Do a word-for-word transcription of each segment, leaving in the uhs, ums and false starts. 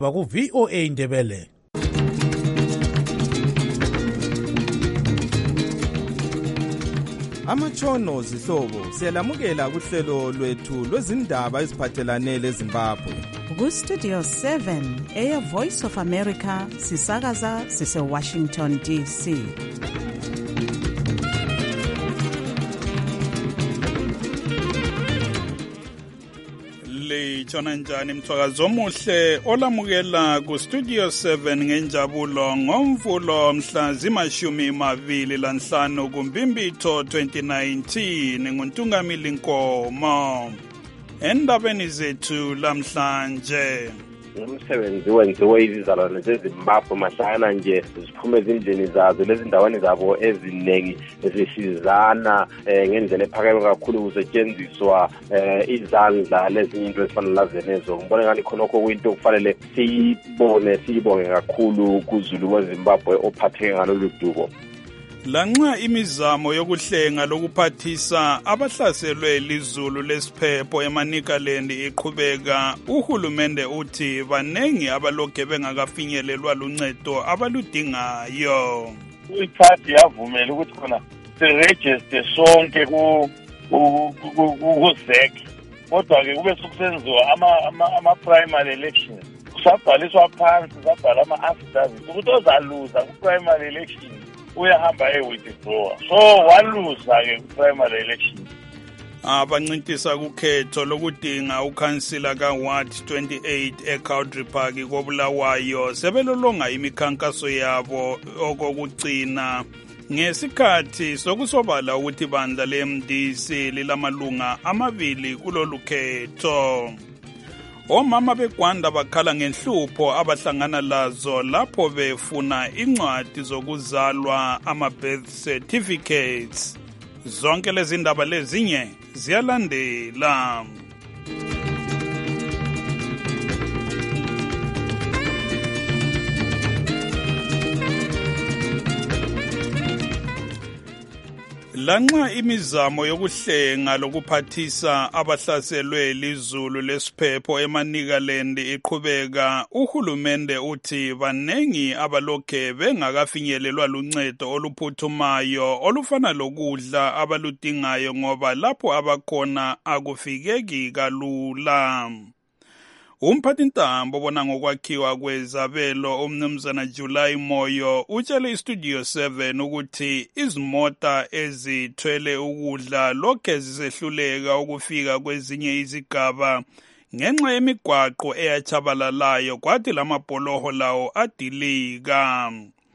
Baku V O A Ndebele. Amatshono zihlobo siyalamukela kuhlelo lwethu lwezindaba eziphathelane leZimbabwe. Ku Studio seven Air Voice of America sisakaza sise Washington D C. Litshona njani mthwakazi omuhle olamukela ku Studio seven ngenjabulo ngomvulo mhla zimashumi mabili lanhlanu kuMbimbitho twenty nineteen nguNtungamili Nkomo. Endabeni zethu lamhlanje umsebenzi wenziwe izizalwane zeZimbabwe mahlana nje ziphume ezindlini zazo lezi ndaweni zabo eziningi ezisizana ngendlela ephakeme kakhulu kusetshenziswa izandla lezinye into ezifana lazenezo. Ngibona ngani khonokho kuyinto kufanele siyibone siyibonge kakhulu kuZulu weZimbabwe ophatheke ngalolu dubo. Lanxa imizamo yokuhlenga lokuphathisa abahlaselwe lizulu lesiphepho eManicaland iqhubeka, uhulumende uthi banengi abalokhe bengakafinyelelwa luncedo abaludingayo. Iphathi yavumela ukuthi khona siregister sonke ku ku Z E C, kodwa ke kube sokusenziwa ama ama primary elections. Kusabhaliswa phansi sabhala ama affidavits ukuthi ozaluza ku primary elections uyahamba e-withdraw, so waluza ke ku-primary election. Abancintisa kukhetho lokudinga ukhansila ka-Ward twenty-eight eCountry Park koBulawayo sebelolonga imikhankaso yabo okokugcina ngesikhathi sokusobala ukuthi ibandla le-M D C lilamalunga amabili kulolu khetho. Omama beGwanda bakhala ngenhlupho abahlangana lazo lapho befuna incwadi zokuzalwa ama-birth certificates. Zonke lezi ndaba lezinye ziyalandela. Lanxa imizamo yokuhlenga lokuphathisa abahlaselwe lizulu lesiphepho eManicaland iqhubeka, uhulumende uthi banengi abalokhe bengakafinyelelwa luncedo oluphuthumayo olufana lokudla abaludingayo ngoba lapho abakhona akufikeki kalula. Umphathintambo obona ngokwakhiwa kwezabelo umnumzana July Moyo utshele iStudio seven ukuthi izimota ezithwele ukudla lokhe zisehluleka ukufika kwezinye izigaba ngenxa yemigwaqo eyachabalalayo kwathi lamabholoho lawo adilika.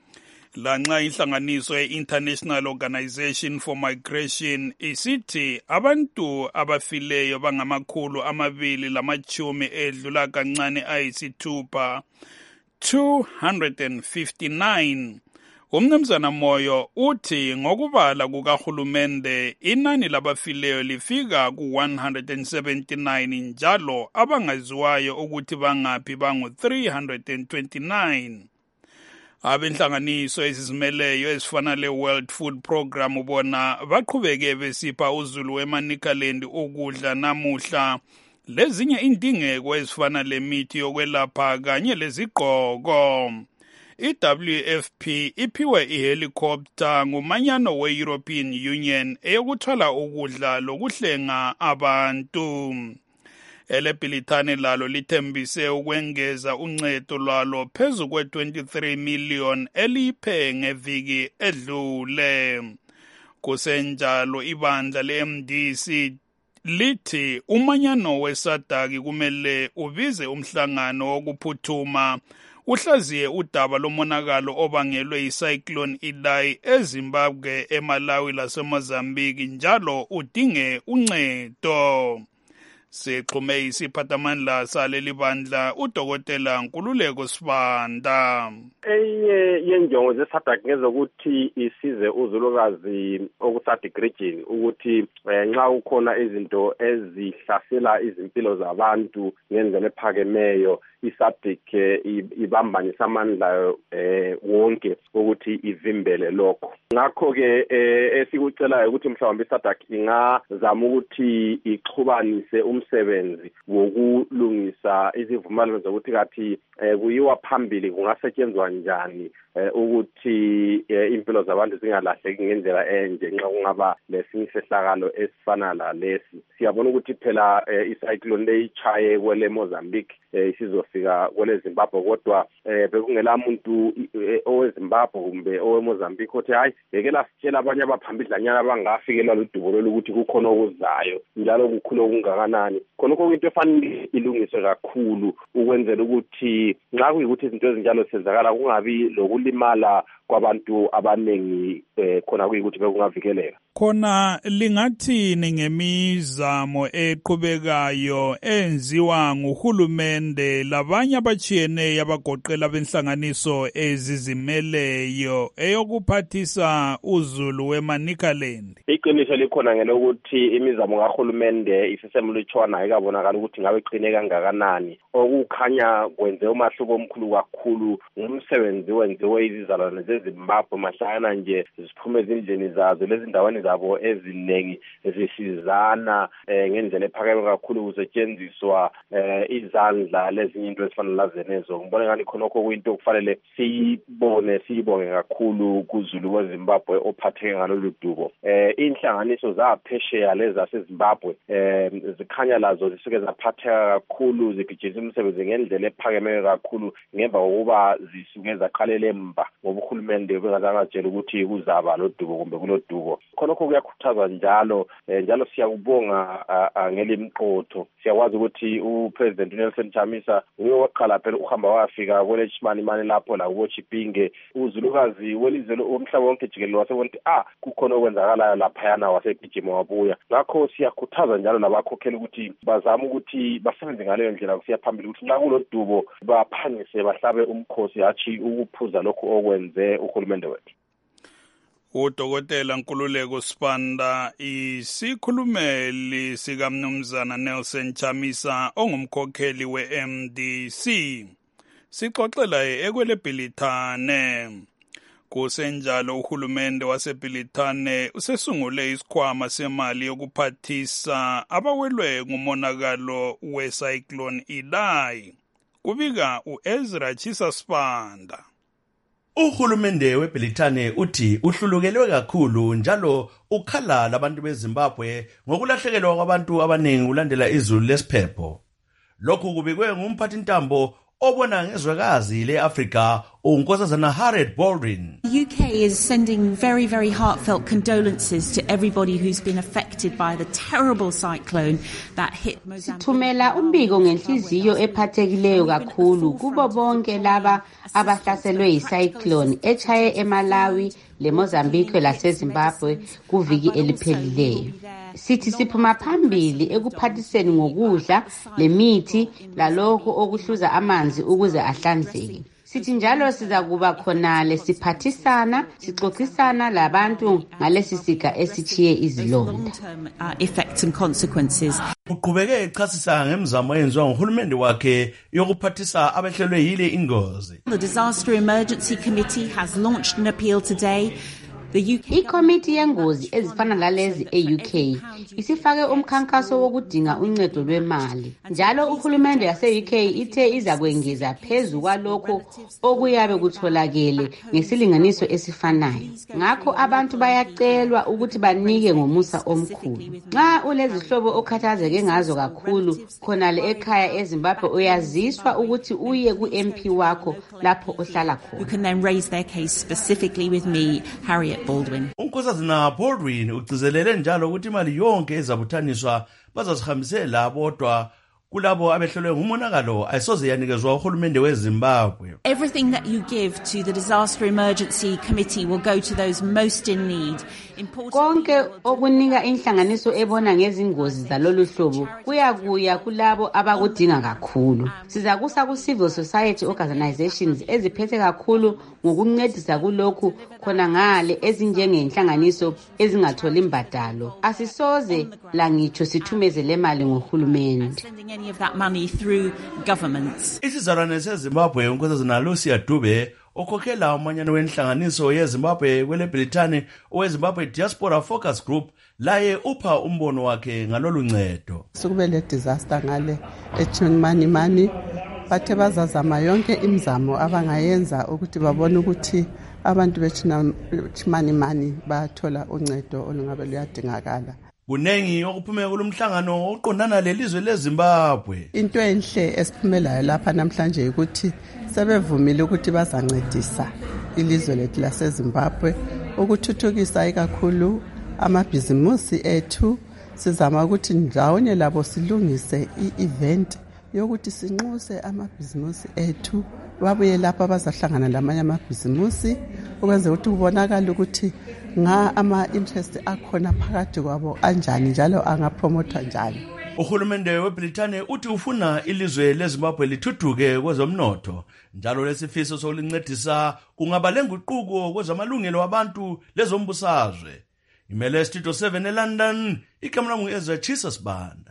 Lanxa inhlanganiso ye-International Organization for Migration isithi abantu abafileyo bangamakhulu amabili lamachumi edlula kancane ayisithupha two hundred fifty-nine. Umnumzana Moyo uthi ngokubala kukahulumende inani labafileyo lifika ku one hundred seventy-nine njalo abangaziwayo ukuthi bangaphi bangu three hundred twenty-nine. Abenhlanganiso ezizimeleyo ezifana le-World Food Program ubona baqhubeke besipha uZulu weManicaland ukudla namuhla lezinye indingeko ezifana lemithi yokwelapha kanye lezigqoko. I-W F P iphiwe ihelicopter ngumanyano we-European Union eyokuthwala ukudla lokuhlenga abantu. Elebhilithane lalo lithembise ukwengeza uncedo lwalo phezu kwe twenty-three million eliphe ngeviki edlule. Kusenjalo ibandla le-M D C lithi umanyano wesadaki kumele ubize umhlangano wokuphuthuma uhlaziye udaba lomonakalo obangelwe yicyclone Idai eZimbabwe, eMalawi laseMozambique njalo udinge uncedo. Sixhume isiphathamandla saleli bandla udokotela Nkululeko Sibanda. Enye yenjongo zeSADC ngezokuthi isize uzulukazi okuSADC region ukuthi nxa ukhona izinto ezihlasela izimpilo zabantu ngendlela ephakemeyo i-SADC ibambanye samandla eh wonke ukuthi ivimbele lokho. Ngakho ke esikucelayo ukuthi mhlawumbe i-SADC ingazama ukuthi ixhubanise umsebenzi wokulungisa izivumelwano zokuthi kathi kuyiwa phambili kungasetshenzwa njani ukuthi impilo zabantu zingalahleki ngendlela enje nxa kungaba lesinye sehlakalo esifana la lesi. Siyabona ukuthi phela icyclone leyichaye kwele Mozambique isizofika kwele Zimbabwe kodwa bekungela muntu owe Zimbabwe kumbe owe Mozambique othi hayi yeke lasitshela abanye abaphambidlanyana abangafikelwa ludubo lokuthi kukhona okuzayo njalo kukhulu okungakanani. Khonokho into efanele ilungiswe kakhulu ukwenzela ukuthi nxa kuyikuthi izinto ezinjalo sezakala kungabi lokulimala kwabantu abanengi khona kuyikuthi bekungavikeleka. Khona lingathini ngemizamo eqhubekayo enziwa nguhulumende labanye abatshiyeneyo abagoqela benhlanganiso ezizimeleyo eyokuphathisa uzulu weManicaland? Iqiniso likhona ngelokuthi imizamo kahulumende isisemlutshwana ayikabonakala ukuthi ngabe iqine kangakanani. Okukhanya kwenze umahluko omkhulu kakhulu ngumsebenzi wenziwe izizalwane zeZimbabwe mahlana nje ziphume ezindleni zazo lezi ndaweni zabo ezinengi zisizana ngendlela ephakeme kakhulu kusetshenziswa izandla lezinye into ezifana lazenezo. Ngibona ngani khonokho kuyinto okufanele siyibone siyibonge kakhulu kuZulu weZimbabwe ophatheke ngalolu dubo. Inhlanganiso zaphesheya leza seZimbabwe zikhanya lazo zisuke zaphatheka kakhulu zigijisa umsebenzi ngendlela ephakeme kakhulu ngemva kokuba zisuke zaqalela emba ngoba uhulumende bengazangatshela ukuthi kuzaba lo dubo kumbe kulo dubo. Khonokho kuyakhuthaza njalo njalo siyakubonga ngelimqotho. Siyakwazi ukuthi uPresident Nelson Chamisa uyaqala phela ukuhamba wafika kwele Chimani mani lapho la uBochipinge uzulukazi welizwe umhlaba wonke jikelele wasebona ukuthi ah kukhona okwenzakalayo lapha yana wasegijima wabuya. Ngakho siyakhuthaza njalo nabakhokheli ukuthi bazama ukuthi basebenze ngaleyo ndlela kusiya phambili ukuthi nxa kulo dubo baphangise bahlabe umkhosi hathi ukuphuza lokho okwenze uhulumende wethu. Udokotela Nkululeko Sibanda isikhulumeli sikaMnumzana Nelson Chamisa ongumkhokheli we-M D C. Sixoxela ekwele Bhilithane. Kusenjalo uhulumende waseBhilithane usesungule isikhwama semali yokuphathisa abawelwe ngumonakalo wecyclone Idai. Kubika uEzra Chisa Sibanda. Uhulumende weBhilithane uthi uhlulukelwe kakhulu njalo ukhala labantu beZimbabwe ngokulahlekelwa kwabantu abanengi kulandela izulu lesiphepho. Lokhu kubikwe ngumphathintambo obona ngezwekazi le-Africa uNkosazana Harriet Baldwin. The U K is sending very, very heartfelt condolences to everybody who's been affected by the terrible cyclone that hit Mozambique. Sithumela umbiko ngenhliziyo ephathekileyo kakhulu kubo bonke laba abahlaselwe yicyclone echaye eMalawi leMozambique laseZimbabwe kuviki eliphelileyo. Sithi siphuma phambili ekuphathiseni ngokudla lemithi lalokho okuhluza amanzi ukuze ahlanzeke. Sithi njalo siza kuba khonale siphathisana sixoxisana labantu ngalesi siga esichiye izilonda. Uqhubeke echasisa ngemizamo eyenziwa nguhulumende wakhe yokuphathisa abehlelwe yile ingozi. The Disaster Emergency Committee has launched an appeal today. Ikomiti yengozi ezifana lalezi e-U K isifake umkhankaso wokudinga uncedo lwemali. Njalo uhulumende yase-U K ithe iza kwengeza phezu kwalokho okuyabe kutholakele ngesilinganiso esifanayo. Ngakho abantu bayacelwa ukuthi banike ngomusa omkhulu. Nxa ulezihlobo okhathazeke ngazo kakhulu khonale ekhaya eZimbabwe uyaziswa ukuthi uye ku-M P wakho lapho ohlala khona. You can then raise their case specifically with me, Harriet Baldwin. Unkosazana Baldwin ugcizelele njalo ukuthi imali yonke ezabuthaniswa bazasihambisela bodwa kulabo abehlelwe ngumonakalo ayisoze yanikezwa uhulumende weZimbabwe. Everything that you give to the Disaster Emergency Committee will go to those most in need. Konke okunika inhlanganiso ebona ngezingozi zalolu hlobo kuyakuya kulabo abakudinga kakhulu. Sizakusa ku civil society organizations eziphethe kakhulu ngokuncedisa kulokhu khona ngale ezinjengenhlanganiso ezingatholi imbadalo. Asisoze la ngitsho sithumeze le mali ngohulumende. Isizalwane seZimbabwe unkosazana Lucia Dube okhokhela umanyano wenhlanganiso yeZimbabwe kwele Britani oweZimbabwe Diaspora Focus Group laye upha umbono wakhe ngalolu ncedo. Sukube le disaster ngale eChimanimani bathe bazazama yonke imizamo abangayenza ukuthi babone ukuthi abantu beChimanimani bathola uncedo olungabe luyadingakala. Kunengi okuphume kulomhlangano oqondana lelizwe leZimbabwe. Into enhle esiphumelayo lapha namhlanje ukuthi sebevumile ukuthi bazancedisa ilizwe lethu laseZimbabwe ukuthuthukisa ikakhulu amabhizimusi ethu. Sizama ukuthi ndawonye labo silungise i-event yokuthi sinxuse amabhizimusi ethu babuye lapha bazahlangana lamanye amabhizimusi ukwenza ukuthi kubonakala ukuthi nga ama-interest akhona phakathi kwabo anjani njalo angapromotha njani. Uhulumende weBritani uthi ufuna ilizwe leZimbabwe lithuthuke kwezomnotho njalo lesifiso sokulincedisa kungaba lenguquko kwezamalungelo wabantu lezombusazwe. Imele Studio seven eLondon, ikamela ngu-Ezra Jesus Banda.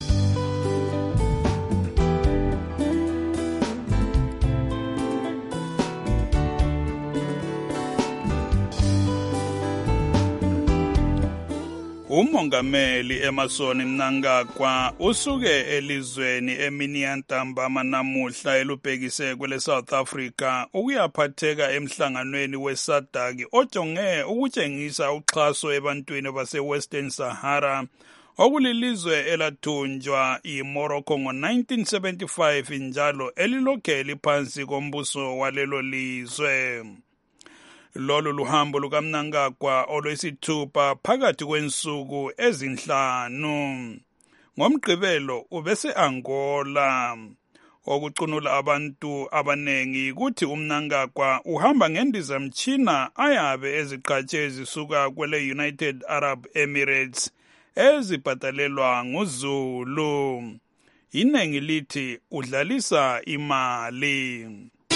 Umongameli Emmerson Mnangagwa usuke elizweni eMiniantambama namuhla elubhekise kwele South Africa ukuyaphatheka emhlanganweni weSADC ojonge ukutshengisa uxhaso ebantwini base Western Sahara okulilizwe elathunjwa iMorocco ngo nineteen seventy-five njalo elilokhe liphansi kombuso walelo lizwe. Lolu luhambo lukaMnangagwa olwesithupha phakathi kwensuku ezinhlanu. Ngomgqibelo ubese Angola okucunula abantu abanengi ukuthi uMnangagwa uhamba ngendizamtshina ayabe eziqhatshe ezisuka kwele United Arab Emirates ezibhadalelwa nguZulu. Inengi lithi udlalisa imali.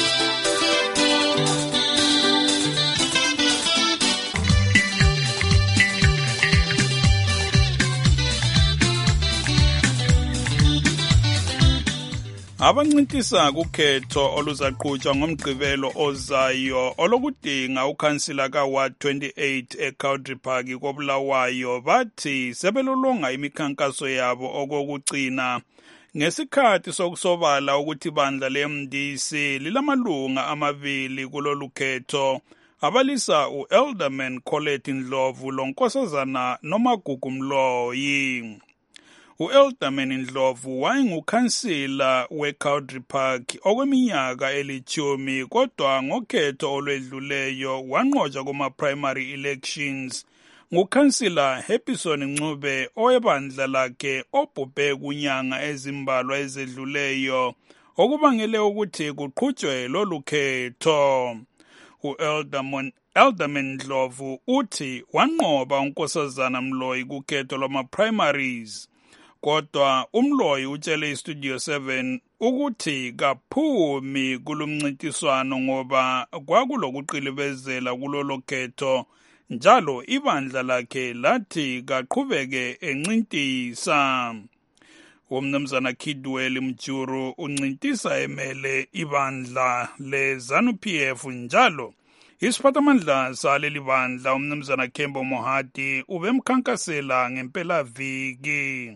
Abancintisa kukhetho oluzaqhutshwa ngomgqibelo ozayo olokudinga ukhansila kaWard twenty-eight eCountry Park koBulawayo bathi sebelolonga imikhankaso yabo okokugcina ngesikhathi sokusobala ukuthi bandla le-M D C lilamalunga amabili kulolu khetho abalisa u-Alderman Colette Ndlovu lonkosazana Nomagugu Mloyi. U-Alderman Ndlovu wayengukhansila weCountry Park okweminyaka elithumi kodwa ngokhetho olwedluleyo wanqotshwa kuma-primary elections ngukhansila Happyson Ncube owebandla lakhe obhubhe kunyanga ezimbalwa ezedluleyo okubangele ukuthi kuqhutshwe lolu khetho. U-Alderman Alderman Ndlovu uthi wanqoba unkosazana Mloyi kukhetho lwama-primaries. Kodwa uMloyi utshele iStudio seven ukuthi kaphumi kulumncintiswano ngoba kwakulokuqilibezela kulolo khetho njalo ibandla lakhe lathi kaqhubeke encintisa. Umnumzana Kidwell Mjuru uncintisa emele ibandla leZANU-P F njalo isiphathamandla saleli bandla umnumzana Kembo Mohati ubemkhankasela ngempela viki.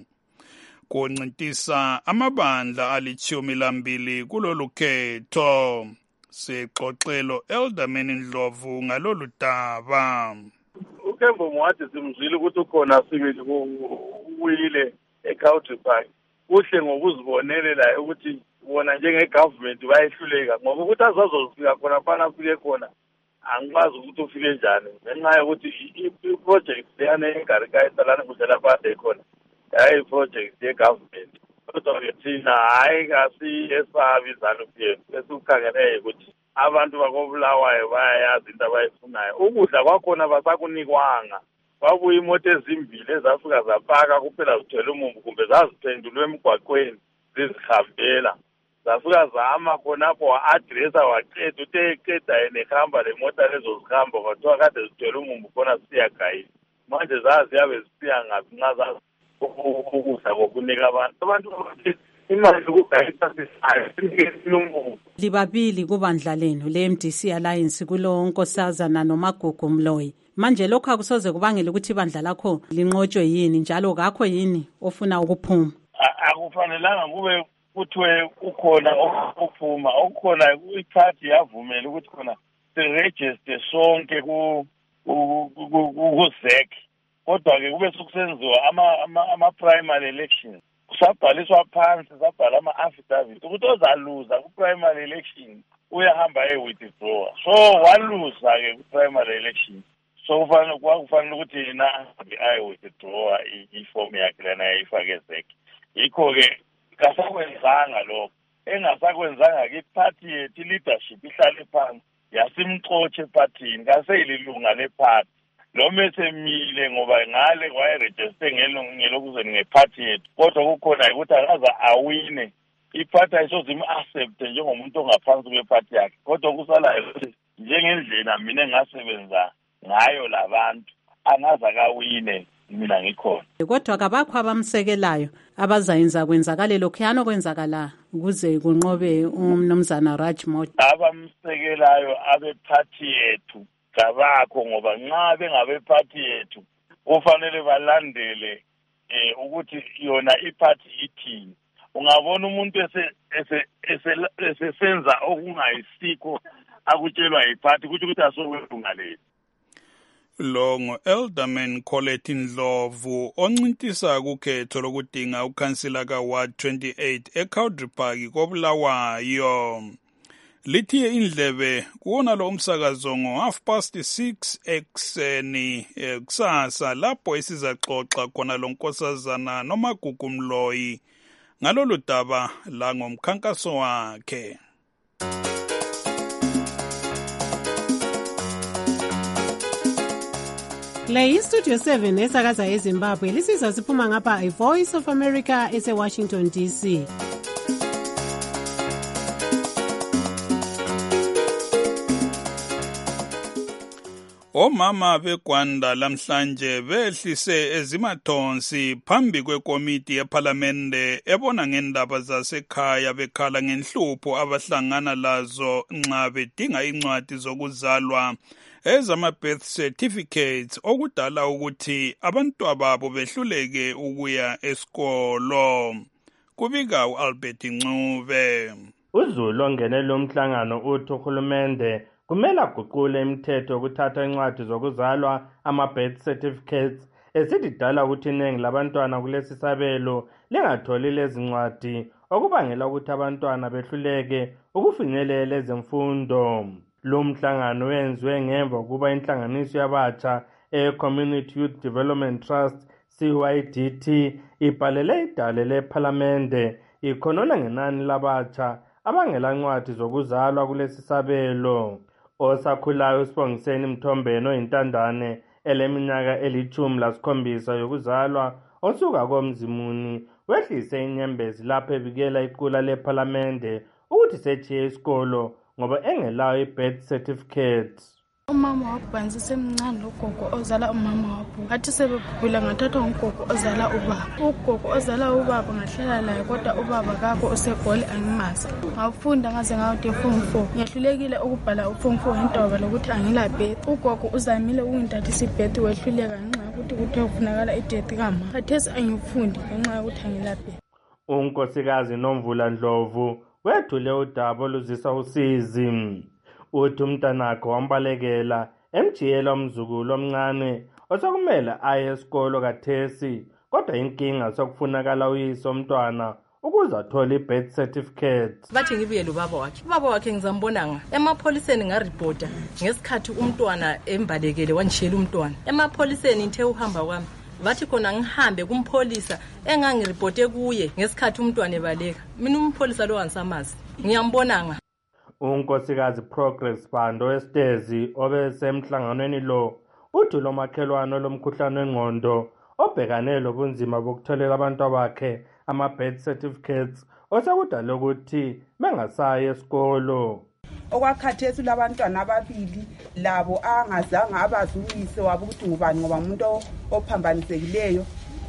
Kuncintisa amabandla alithumi lambili kulolu khetho. Sixoxelo Alderman Ndlovu ngalolu daba. uKembo Mohati simzwile ukuthi ukhona sibili uyile eCountry Park. Kuhle ngokuzibonele la ukuthi bona njengegovernment bayehluleka ngoba ukuthi azazofika khona phana afike khona angikwazi ukuthi ufike njani ngenxa yokuthi i-project leyana engarika esalana kudlela phande khona hayi project ye-government kodwa-ke thina hhayi kasiyesabi ZANU-P F esikukhangeleyo ukuthi abantu bakobulawayo bayayazi into abayifunayo. Ukudla kwakhona basakunikwanga kwabuya imoto ezimbili ezafika zapaka kuphela zithwele umumbu kumbe zaziphendulwe emgwaqweni zizihambela zafika zama khonapho wa-adressa waqeda uthe eqeda yena ehamba le mota lezo zihamba kwathiwa kade zithwele umumbu khona zisiyagayini manje zaziyabe zisiya ngaphi nxa zazi ukudla kokunika abantu abantu bathi imali yokugayisa sisayo sinikesile umumbu. Libabili kubandla lenu le-M D C Alliance kulo Nkosazana noMagugu Mloyi. Manje lokho akusoze kubangela ukuthi ibandla lakho linqotshwe yini njalo kakho yini ofuna ukuphuma? Akufanelanga kube kuthiwe ukhona ukuphuma okukhona iparty yavumela ukuthi khona siregister sonke ku ku-zec kodwa-ke kube sokusenziwa ama-primary elections kusabhaliswa phansi sabhala ama-affidavit ukuthi ozaluza ku-primary election uyahamba e-withdrawer so waluza-ke ku-primary election so kwakufanele ukuthi yena ahambe aye-withdrawer ifomu yakhe lana yayifake ezec yikho-ke kasakwenzanga lokho engasakwenzanga-ke iphathi yethu i-leadership ihlale phansi yasimxotshe epathini kaseyililunga lephathi noma esemile ngoba ngale wayerejiste ngelokuzeni ngephathi yethu kodwa kukhona ukuthi akaze awine iphathi ayisoze im-accepte njengomuntu ongaphansi kwephathi yakhe kodwa kusalayo ukuthi njengendlela mina engasebenza ngayo labantu angaze akawine mina ngikhona. Kodwa kabakho abamsekelayo abazayenza kwenzakale lokhuyana okwenzakala ukuze kunqobe umnumzana Raj Modi. Abamsekelayo abephathi yethu kabakho ngoba nxa bengabephathi yethu kufanele balandele eh ukuthi yona iphathi ithini. Ungabona umuntu ese esesenza okungayisikho akutshelwa iphathi kuthi ukuthi asokwelungaleli. Longo Elderman Colette Ndlovu oncintisa kukhetho lokudinga ukhansila ka Ward twenty-eight eCowdry Park koBulawayo. Lithiye indlebe kuona lo umsakazo ngo half past six ekseni kusasa lapho esizaxoxa khona lo Nkosazana noMagugu Mloyi ngalolu daba la ngomkhankaso wakhe. Le iStudio seven esakaza eZimbabwe lisiza siphuma ngapha iVoice of America ese-Washington D C. Omama beGwanda lamhlanje behlise ezimathonsi phambi kwekomiti yePhalamende ebona ngendaba zasekhaya bekhala ngenhlupho abahlangana lazo nxa bedinga incwadi zokuzalwa ezama-birth certificates okudala ukuthi abantwababo behluleke ukuya esikolo. Kubika u-Albert Ncube. UZulu ongenele umhlangano uthi uhulumende kumele aguqule imithetho yokuthatha incwadi zokuzalwa ama-birth certificates esithi dala ukuthi iningi labantwana kulesi sabelo lingatholi lezi ncwadi okubangela ukuthi abantwana behluleke ukufinyelela ezemfundo. Lo mhlangano wenziwe ngemva kuba inhlanganiso yabatsha e-Community Youth Development Trust C Y D T ibhalele idale lePhalamende ikhonona ngenani labatsha abangela ncwadi zokuzalwa kulesi sabelo. Osakhulayo uSibongiseni Mthombeni oyintandane eleminyaka elithumi lasikhombisa yokuzalwa osuka koMzimuni wehlise inyembezi lapho ebikela iqula lePhalamende ukuthi sethiye isikolo ngoba engelayo i-birth certificate. Umama wabhanzi semncane logogo ozala umama wabo. Athi sebebhubhula ngathathwa ngugogo ozala ubaba. Ugogo ozala ubaba ngahlala laye kodwa ubaba kakho useGoli angimazi. Ngafunda ngaze ngawude form four. Ngiyahlulekile ukubhala uform four ngentoba lokuthi angila birth. Ugogo uzamile ukungidathisa ibirth wehluleka ngenxa ukuthi kuthe kufunakala i-death kama. Khathesi angifundi ngenxa yokuthi angila birth. Unkosikazi Nomvula Ndlovu wethule udaba oluzisa usizi. Uthi umntanakhe wambalekela emjiyela umzukulu omncane osokumele aye esikolo kathesi kodwa inkinga sokufunakala uyise omntwana ukuze athole i-birth certificate. Bathi ngibuye lo baba wakhe. Ubaba wakhe ngizambonanga emapholiseni ngaripota ngesikhathi umntwana embalekele wanjiyela umntwana. Emapholiseni ngithe uhamba kwami bathi khona ngihambe kumpholisa engangiripote kuye ngesikhathi umntwana ebaleka. Mina umpholisa lo wansamazi ngiyambonanga. Unkosikazi Progress Bando Estezi obesemhlanganweni lo uthi lo makhelwane lomkhuhlane wengqondo obhekane lobunzima bokutholela abantu bakhe ama-birth certificates osekudala ukuthi bengasayi esikolo. Okwakhathesi labantwana ababili labo angazange abazi uyise wabo ukuthi ngubani ngoba umuntu ophambanisekileyo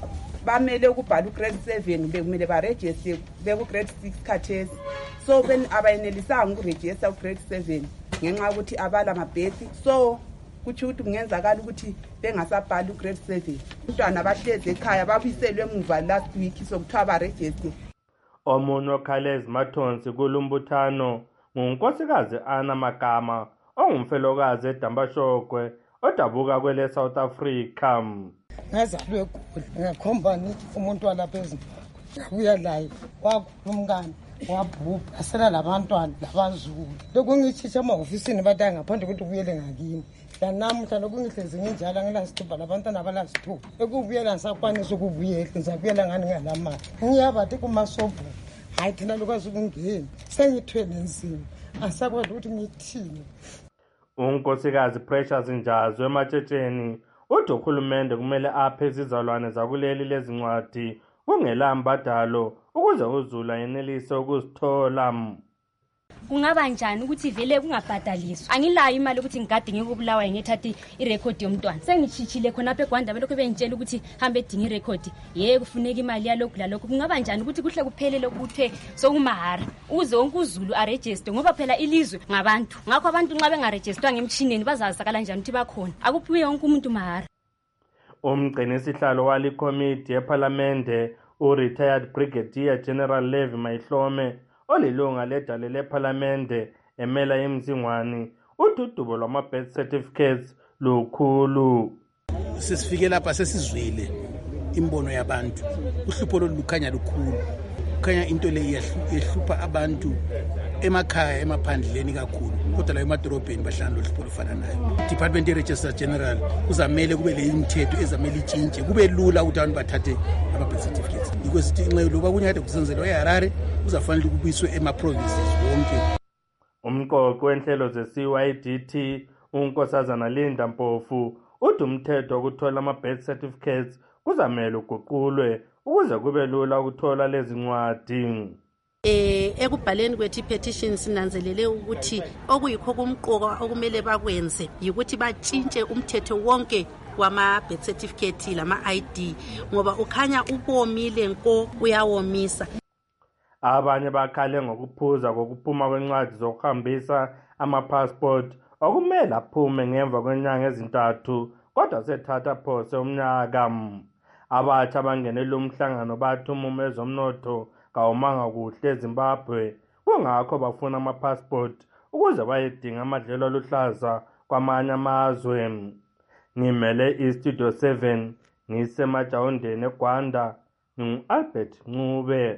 bamele ukubhala ugrade seven bekumele baregister bekugrade six khathesi so ben abayenelisanga ukuregister ugrade seven ngenxa ukuthi abala amabhethi so kuthi ukuthi kungenzakala ukuthi bengasabhala ugrade seven umntwana bahlezi ekhaya babiselwe emuva last week so kuthiwa baregister. Omunye okhalezi mathonsi kulumbuthano ngunkosikazi Ana Magama ongumfelokazi eDambashogwe odabuka kwele South Africa. Ngazalwe eGoli ngakhomba nithi umuntu walapha eZimbabwe ngabuya laye wakhulumkani wabhubha asela labantwana labazulu lokhu ngithisha emahofisini bathi ngaphandle ukuthi ubuyele ngakini lanamuhla lokhu ngihlezi nginjalo ngilasithupha labantwana abalasithupha ekubuyela ngisakwanisa ukubuyela ngizabuyela ngani ngalamali ngiyabathi kumasobho hayi thina lokwazi ukungena sengithwele nzima asakwazi ukuthi ngithini. Unkosikazi Precious Njazwe ematshetsheni uthi uhulumende kumele aphe izizalwane zakuleli lezincwadi kungela mbadalo ukuze uzulu ayenelise ukuzithola. Kungaba njani ukuthi vele kungabhadaliswa? Angilayo imali ukuthi ngigade ngikubulawa ngithathe irecord yomntwana. Sengichichile khona apha eGwanda belokho bengitshela ukuthi hambe edinga irecord. Yeke kufuneka imali yalokhu lalokho. Kungaba njani ukuthi kuhle kuphelele ukuthe sokumahara uze wonke uzulu aregister ngoba phela ilizwe ngabantu. Ngakho abantu nxa bengaregisterwa ngemshineni bazazakala njani ukuthi bakhona. Akuphiwe wonke umuntu mahara. Umgcini sihlalo wali committee eParliamente u-retired Brigadier General Levi Mayihlome olilunga ledale leParliamente emela imzingwani ududubo lwama-birth certificates lukhulu. Sesifike lapha sesizwile imbono yabantu uhlupho lolukhanya lukhulu kukhanya into le yehlupha abantu emakhaya emaphandleni kakhulu kodwa la emadorobheni bahlala lohlupho lufana nayo. Department Registrar General kuzamele kube le imithetho ezamele itshintshe kube lula ukuthi abantu bathathe ama-birth certificates because sithi nxa loba kunyade kusenzelwa eHarare kuzafanele ukubuyiswe ema-provinces wonke. Umqoqo wenhlelo ze-C Y D T unkosazana Linda Mpofu uthi umthetho ukuthola ama-birth certificates kuzamele uguqulwe ukuze kube lula ukuthola lezi ncwadi. Eh ekubhaleni kwethi petition sinanzelele ukuthi okuyikho kumqoka okumele bakwenze ukuthi batshintshe umthetho wonke wama birth certificate lama I D ngoba ukhanya ubomile nko uyawomisa. Abanye bakhale ngokuphuza kokuphuma kwencwadi zokuhambisa ama-passport okumele aphume ngemva kwenyanga ezintathu kodwa sethatha phose umnyaka. Abatsha abangenele umhlangano bathi umumo ezomnotho kawumanga kuhle eZimbabwe kungakho bafuna ama-passport ukuze bayedinga amadlelo aluhlaza kwamanye amazwe. Ngimele iStudio seven ngisemajawundeni eGwanda ngingu-Albert Ncube.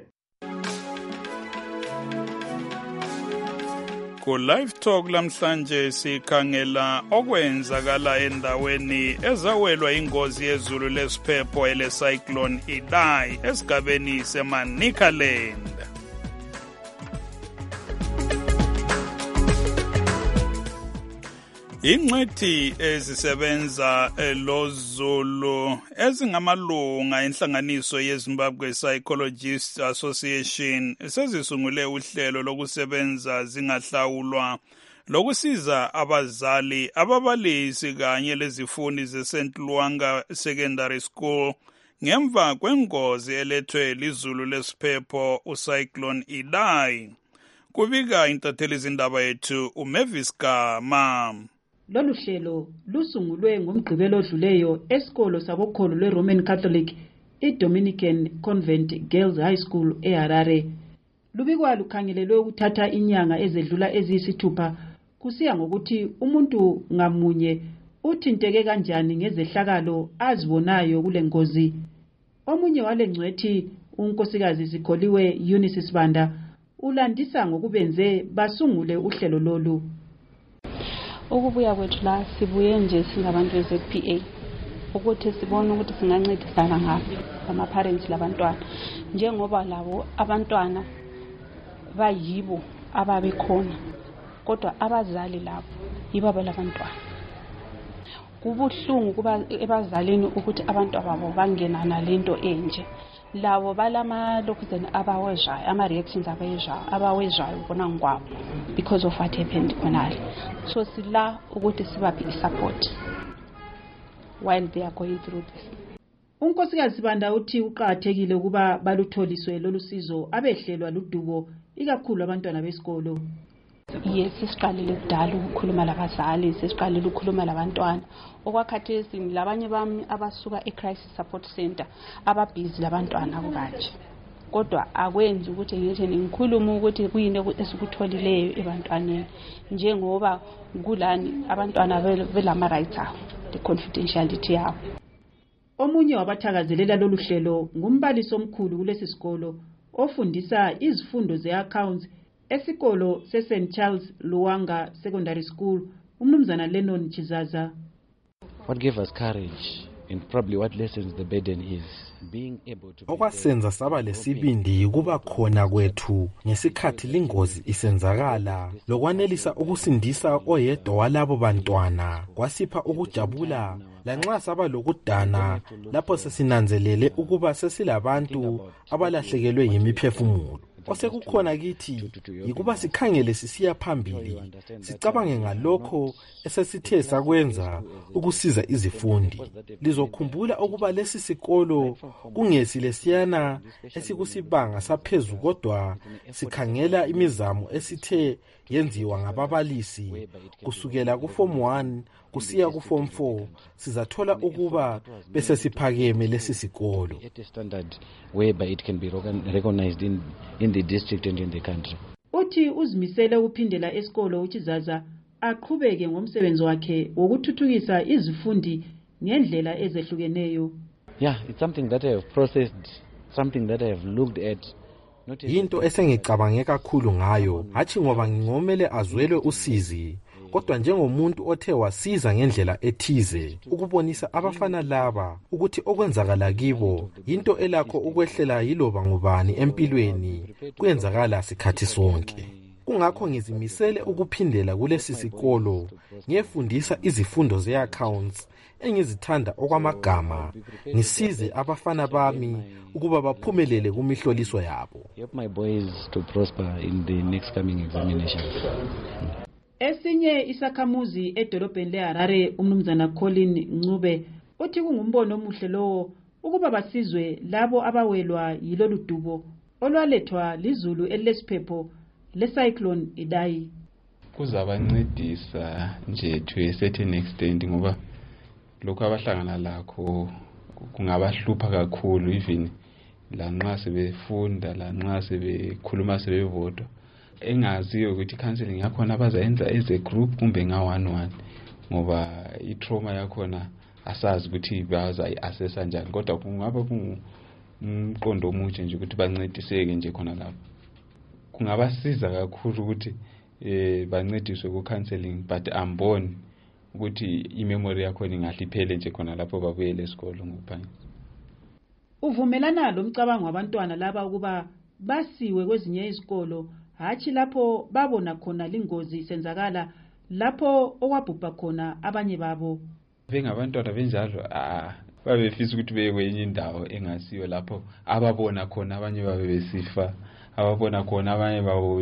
Ku live talk lamhlanje sikhangela okwenzakala endaweni ezawelwa ingozi yezulu lesiphepho ele cyclone Idai esigabeni seManicaland. Ingcwethi ezisebenza eLozulu ezingamalunga enhlanganiso yeZimbabwe Psychologists Association sezisungule uhlelo lokusebenza zingahlawulwa lokusiza abazali ababalisi kanye lezifundi zeSaint Luanga Secondary School ngemva kwengozi elethwe lizulu lesiphepho uCyclone Idai. Kubika intatheli zindaba yethu uMavis Gama. Lolu hlelo lusungulwe ngomgqibelo odluleyo esikolo sabokholo lweRoman Catholic iDominican Convent Girls High School eHarare. Lubikwa lukhangelelwe ukuthatha inyanga ezedlula eziyisithupha kusiya ngokuthi umuntu ngamunye uthinteke kanjani ngezehlakalo azibonayo kule ngozi. Omunye wale ngcwethi unkosikazi Sikholiwe Eunice Sibanda ulandisa ngokubenze basungule uhlelo lolu. Ukubuya kwethu la sibuye nje singabantu be-Z P A ukuthi sibone ukuthi singancedisana ngaphi ama parents labantwana njengoba labo abantwana bayibo ababekhona kodwa abazali labo yibo labantwana. kubuhlungu kuba ebazalini ukuthi abantu ababo bangena nalento enje. Lawo balama lokhuzeni abawezwayo, ama reactions abawezwayo, abawezwayo bona ngwabo because of what happened khonale. So sila ukuthi sibaphe support while they are going through this. Unkosikazi Sibanda uthi uqhakathekile ukuba balutholiswe lolusizo abehlelwa ludubo ikakhulu abantwana besikolo. Yes, sisiqalile kudala ukukhuluma labazali, sisiqalile ukukhuluma labantwana. Okwakhathesi labanye bami abasuka e-crisis support center ababhizi labantwana kubanje. Kodwa akwenzi ukuthi ngithi ngikhuluma ukuthi kuyini esikutholileyo ebantwaneni njengoba kulani abantwana belama rights abo, the confidentiality yabo. Omunye wabathakazelela lolu hlelo ngumbalisi omkhulu kulesi sikolo ofundisa izifundo ze-accounts esikolo se-Saint Charles Luwanga Secondary School, umnumzana Lennon Chizaza. What gave us courage and probably what lessens the burden is being able to okwasenza saba lesibindi kuba khona kwethu ngesikhathi lingozi isenzakala lokwanelisa ukusindisa oyedwa walabo bantwana kwasipha ukujabula lanxa saba lokudana lapho sesinanzelele ukuba sesilabantu abalahlekelwe yimiphefumulo. Osekukhona kithi yikuba sikhangele sisiya phambili sicabange ngalokho esesithe sakwenza ukusiza izifundi. Lizokhumbula ukuba lesi sikolo kungesi lesiyana esikusibanga saphezulu kodwa sikhangela imizamo esithe yenziwa ngababalisi kusukela ku form one kusiya ku form four sizathola ukuba bese siphakeme lesi sikolo whereby it can be recognized in in the district and in the country. Uthi uzimisele ukuphindela esikolo uchizaza aqhubeke ngomsebenzi wakhe wokuthuthukisa izifundi ngendlela ezehlukeneyo. Yeah, it's something that I have processed, something that I have looked at. Into esengicabange kakhulu ngayo hathi ngoba ngingomele azwelwe usizi kodwa njengomuntu othe wasiza ngendlela ethize ukubonisa abafana laba ukuthi okwenzakala kibo into elakho ukwehlela yiloba ngubani empilweni kwenzakala sikhathi sonke. Kungakho ngizimisele ukuphindela kulesi sikolo ngiyefundisa izifundo ze-accounts engizithanda okwamagama ngisize abafana bami ukuba baphumelele kumihloliso yabo. Help my boys to prosper in the next coming examinations. Esinye isakhamuzi edolobheni leHarare umnumzana Colin Ncube uthi kungumbono omuhle lowo ukuba basizwe labo abawelwa yilolu dubo olwalethwa lizulu elesiphepho le-cyclone Idai. Kuzabancedisa nje to a certain extent ngoba lokho abahlangana lakho kungabahlupha kakhulu even lanxa sebefunda lanxa sebekhuluma sebevoto engaziyo ukuthi counseling yakhona abazayenza as a group kumbe nga one one ngoba i-trauma yakhona asazi ukuthi bazayi-assessa njani kodwa kungaba kumqondo omuhle nje ukuthi bancediseke nje khona lapho. Kungabasiza kakhulu ukuthi eh bancediswe ku-counseling but amboni ukuthi imemory yakhona ingahle iphele nje khona lapho babuyele esikolo ngokuphangisa. Uvumelana lo mcabango wabantwana laba ukuba basiwe kwezinye izikolo hathi lapho babona khona lingozi senzakala lapho okwabhubha khona abanye babo. Bengabantwana benjalo ah babefisa ukuthi beye kwenye indawo engasiyo lapho ababona khona abanye babe besifa ababona khona abanye babo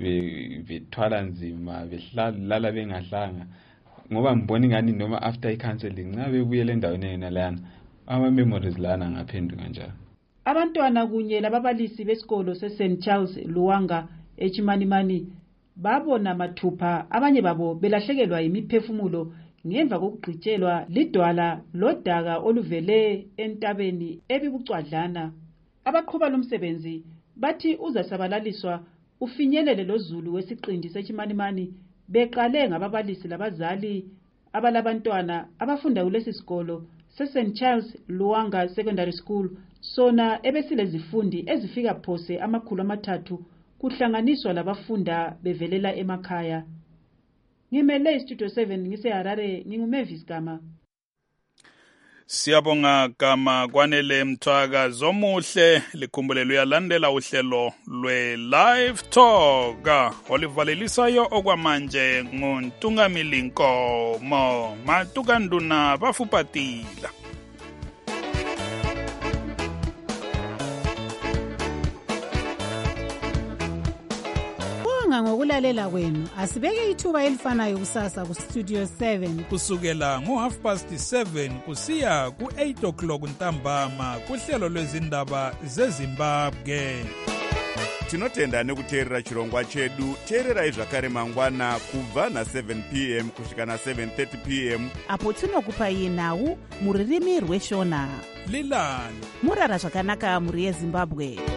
bethwala nzima behlala bengahlanga ngoba ngibona ngani noma after i-counseling nxa bebuyele endaweni enalana ama-memories lana ngaphenduka njalo. Abantwana kunye lababalisi besikolo se-Saint Charles Luwanga eChimanimani babona mathupha abanye babo belahlekelwa imiphefumulo ngemva kokugqitshelwa lidwala lodaka oluvele entabeni ebibucwadlana. Abaqhuba lomsebenzi bathi uzasabalaliswa ufinyelele lozulu wesiqindi seChimanimani beqale ngababalisi labazali abalabantwana abafunda kulesi sikolo se-Saint Charles Luwanga Secondary School sona ebesile zifundi ezifika phose amakhulu amathathu kuhlanganiswa labafunda bevelela emakhaya. Ngimele iStudio seven ngiseHarare nginguMavis Gama. Siyabonga gama kwanele Mthwaka zomuhle likhumbulelo uyalandela uhlelo lwe-Live Talk olivalelisayo okwamanje nguNtungamili Nkomo Matukanduna bafupatila. Ngokulalela kwenu asibeke ithuba elifanayo kusasa ku Studio seven kusukela ngo half past seven kusiya ku eight o'clock ntambama kuhlelo lwezindaba zeZimbabwe. Tinotenda nekuteerera chirongwa chedu. Teererai zvakare mangwana kubva na seven p m kusvika na seven thirty p m apo tinokupai nhau muririmi rweshona Lilani murara zvakanaka muri yeZimbabwe.